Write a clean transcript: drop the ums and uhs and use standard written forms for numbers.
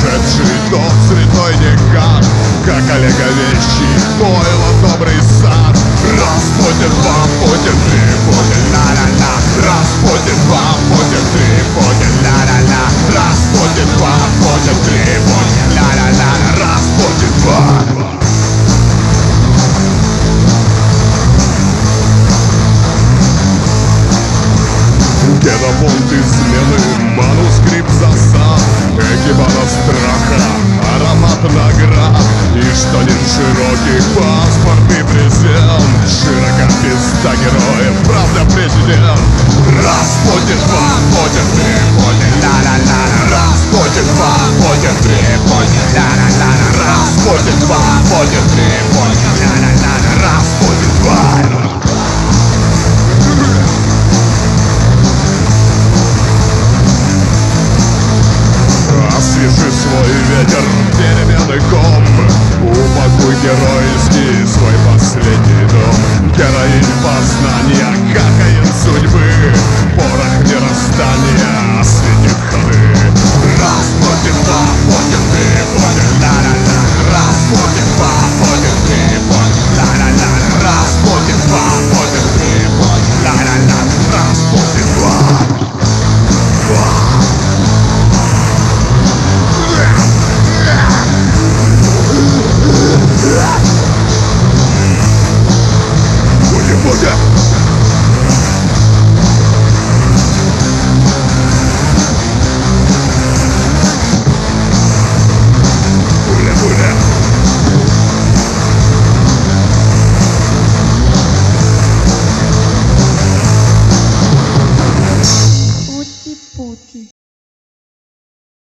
сумасшедший, тот цветной никак, как Олега вещи, пойло добрый сад. Распутин, вам Путин, ты Путин, ла-ла-ла. Распутин, вам Путин, ты Путин, ла-ла-ла. Распутин, вам Путин, ты Путин, ла-ла-ла. Распутин, вам. Генофонд измены, манускрипт засад, экибанов страха, аромат наград. И штанин широких, паспортный презент, широко пизда героев, правда президент. Распутин, вам Путин, ты Путин, ла-ла-ла. Распутин, вам Путин, ты Путин, ла-ла-ла. Распутин, вам Путин, ты Путин, ла-ла-ла. Распутин, вам. Освежи свой ветер, перемены ком, упакуй геройский свой последний дом. Героинь познания, кокаин судьбы, порох нерастания осветит ходы. Раз